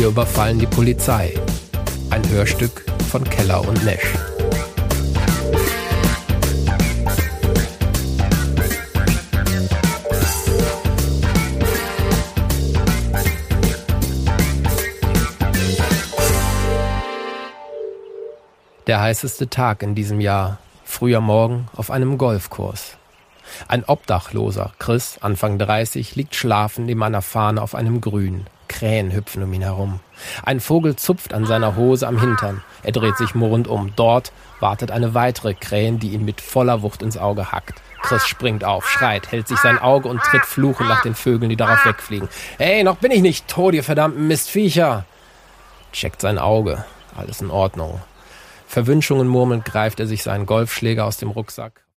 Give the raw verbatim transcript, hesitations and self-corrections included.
Wir überfallen die Polizei. Ein Hörstück von Keller und Nesch. Der heißeste Tag in diesem Jahr, früher Morgen auf einem Golfkurs. Ein Obdachloser, Chris, Anfang dreißig, liegt schlafend neben einer Fahne auf einem Grün. Krähen hüpfen um ihn herum. Ein Vogel zupft an seiner Hose am Hintern. Er dreht sich murrend um. Dort wartet eine weitere Krähen, die ihm mit voller Wucht ins Auge hackt. Chris springt auf, schreit, hält sich sein Auge und tritt fluchend nach den Vögeln, die darauf wegfliegen. »Hey, noch bin ich nicht tot, ihr verdammten Mistviecher!« Checkt sein Auge. Alles in Ordnung. Verwünschungen murmelnd greift er sich seinen Golfschläger aus dem Rucksack.